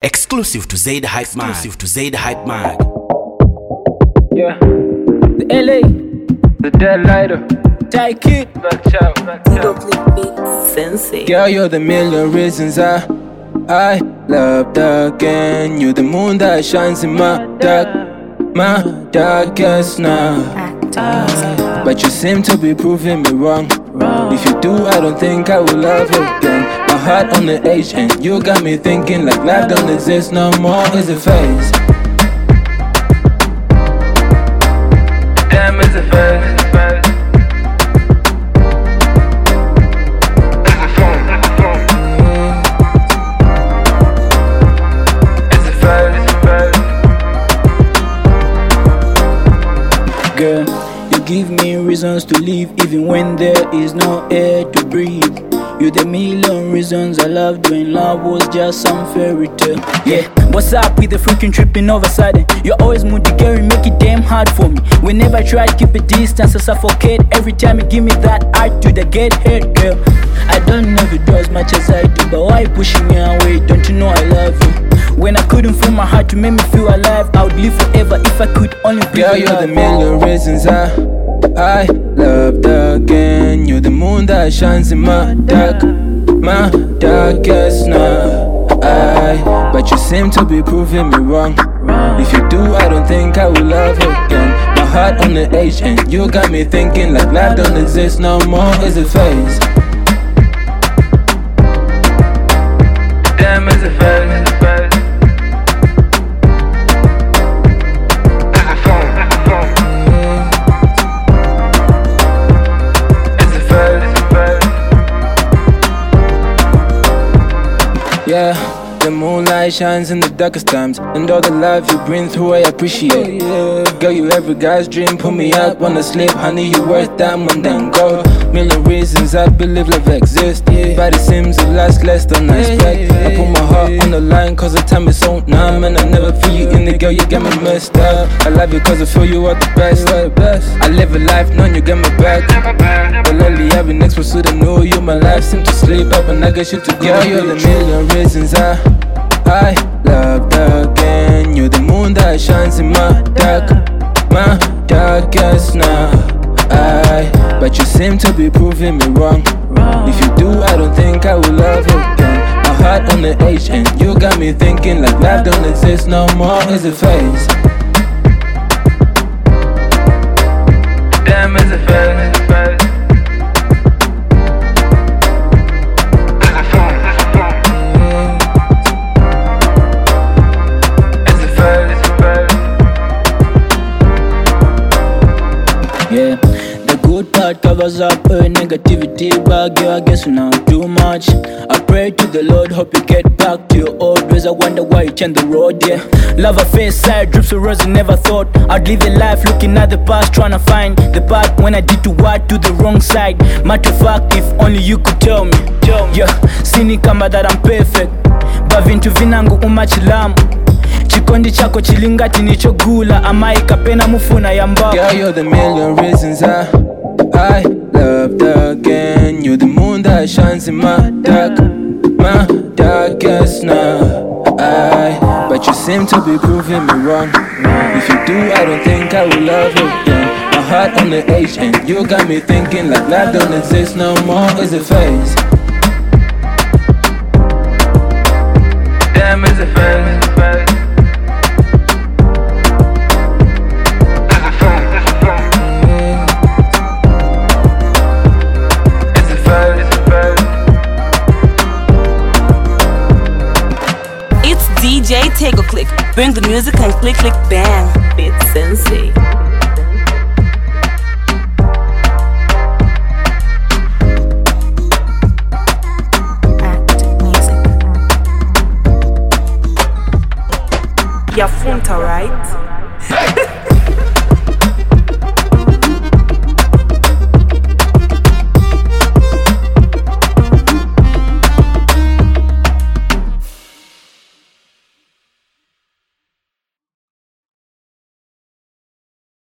Exclusive to Zaid Hype Mag. Exclusive to Zaid Hype Mag. Yeah, the LA, the Dead Lighter, take it. Back out. Sensei. Girl, you're the million reasons I love again. You're the moon that shines in my darkest night. But you seem to be proving me wrong. If you do, I don't think I will love again. My heart on the edge and you got me thinking like life don't exist no more. It's a phase. Damn, it's a phase. Girl, you give me reasons to live even when there is no air to breathe. You're the million reasons I loved when love was just some fairy tale. Yeah, what's up with the freaking tripping all of a sudden? You're always moody, girl, you make it damn hard for me. Whenever I try to keep a distance, I suffocate. Every time you give me that attitude, I get hurt, girl. I don't know if you do as much as I do, but why you pushing me away? Don't you know I love you? When I couldn't feel my heart to make me feel alive, I would live forever if I could only be. Girl, you're the million reasons I loved again. You're the moon that shines in my darkest night. But you seem to be proving me wrong. If you do, I don't think I will love again. My heart on the edge and you got me thinking like life don't exist no more. It's a phase. Damn, it's a phase. Yeah, the moonlight shines in the darkest times, and all the love you bring through I appreciate. Girl, you every guy's dream, put me out, wanna sleep. Honey, you worth diamond and gold. Million reasons I believe love exists, but it seems it lasts less than I expect. I put my heart on the line cause the time is so numb, and I never feel you in the girl, you got me messed up. I love you cause I feel you are the best. I live a life knowing you got my back. But lately I've been exposed to the new you. My life seems to sleep up and I got shit to go. Girl, you're the million reasons I loved again. You're the moon that shines in my darkest night. But you seem to be proving me wrong. If you do, I don't think I will love again. My heart on the edge and you got me thinking like life don't exist no more. It's a phase. Damn, it's a phase. Yeah, the good part covers up negativity, but girl, I guess now too much. I pray to the Lord, hope you get back to your old ways. I wonder why you changed the road, yeah. Love affair side, drips of roses, never thought I'd live a life looking at the past, trying to find the part when I did to what to the wrong side. Matter of fact, if only you could tell me. Yeah, sinikamba that I'm perfect, but vintu vinangu umachilamu. Chikondi chako chilingati nichogula amai kapena mufuna yamba. Girl, you're the million reasons I loved again. You're the moon that shines in my darkest night. But you seem to be proving me wrong. If you do, I don't think I will love again. My heart on the edge and you got me thinking like life don't exist no more. It's a phase. Damn, it's a phase. DJ Tego Click, bring the music and click, click, bang. It's Sensei. Act music. You're funta, right?